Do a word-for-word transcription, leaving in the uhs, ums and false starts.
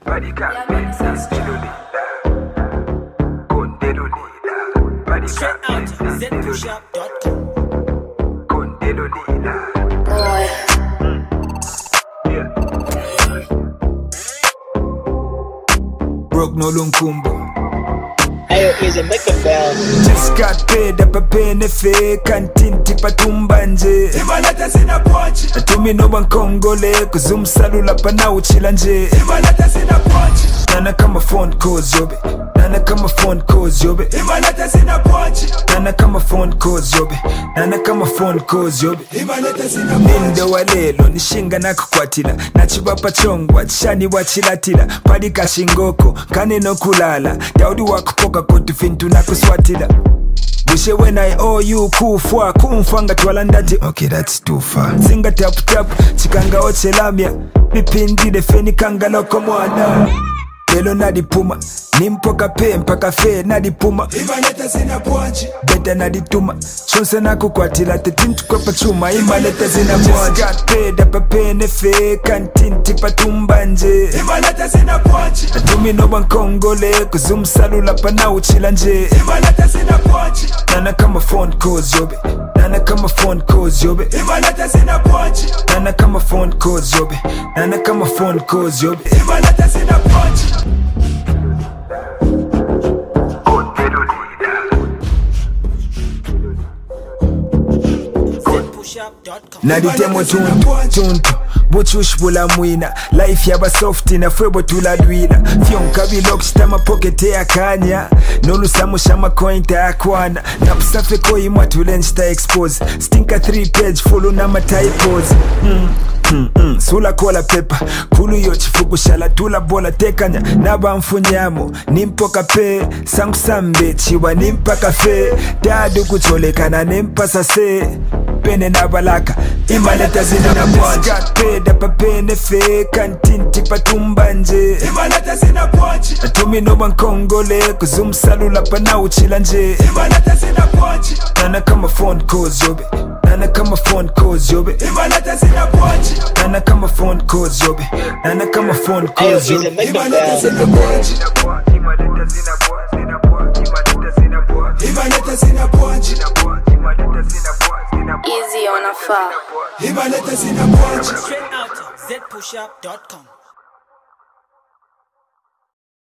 Body can't be Zilulila. Kondelulila. Body can't be z push up dot com. Kondelulila. Boy. Yeah. Broke no lunkumbo. Ayo easy make a bell. Just got paid up a penny fake kantinti patumba nje. Imaleta sina pochi. Atumi no bankongole kuzumsalula pana uchila nje. Imaleta sina pochi. Nana kama phone calls yobe. Nana kama phone calls yobe. Imaleta sina pochi. Nana kama phone calls yobe. Nana kama phone calls yobe. Imaleta sina pochi. Ninde walelo nishinga nakukwatila. Nachibapa chongwa chani wachilatila. Padi kashingoko kane no kulala. Daudi wakupoka kotu fintu nakuswatila. Wishe when I owe you kufwa kumfanga twalandati. Okay, that's too far. Singa tap tap chikanga ochelamia. Bipindi defeni kanga loko mwana. Lelo nadipuma nimpoka pe mpaka fe nadipuma. Imaleta sina pochi. Beta nadituma shonse nakukwatila tetintu kwa pachuma. Imaleta zina pochi. Got paid up a penny fake kantinti patumba nje. Imaleta sina pochi. Atumi no bankongole kuzumsalula pana uchila nje. Imaleta sina pochi. Nana kama phone calls yobe. Nana kama phone calls yobe. Imaleta sina pochi. Nana kama phone calls yobe. Nana kama phone calls yobe. Imaleta sina pochi. Naditemo tuntu, tuntu Buchush bula mwina Life yaba softi na fwebo tuladwila Fionka bilok shitama pokete ya kanya Nolu samu shama kointa ya kwana Napusafe koi matulenjita expose Stinka three page follow na matypos mm. Mm -mm. Sula kola pepa Kulu yo chifuku shala tula bola tekanya Naba mfunyamo Nimpoka pe Sangu sambe Chiwa nimpa kafe Dadu kucholeka na nimpa sase Pene na balaka Imaleta zina na pochi. Got paid up a penny fake kantinti patumba nje. Imaleta sina pochi. Atumi no bankongole kuzumsalula pana uchila nje. Imaleta sina pochi. Nana kama phone calls yobe. Nana kama phone calls yobe. Imaleta sina pochi. Nana kama phone calls yobe. Nana kama phone Ayo calls easy yobe. make a Imaleta bell. sina pochi. Imaleta sina pochi. Imaleta sina pochi. Imaleta sina pochi. Easy on a far. Imaleta sina pochi. Straight out z push up dot com.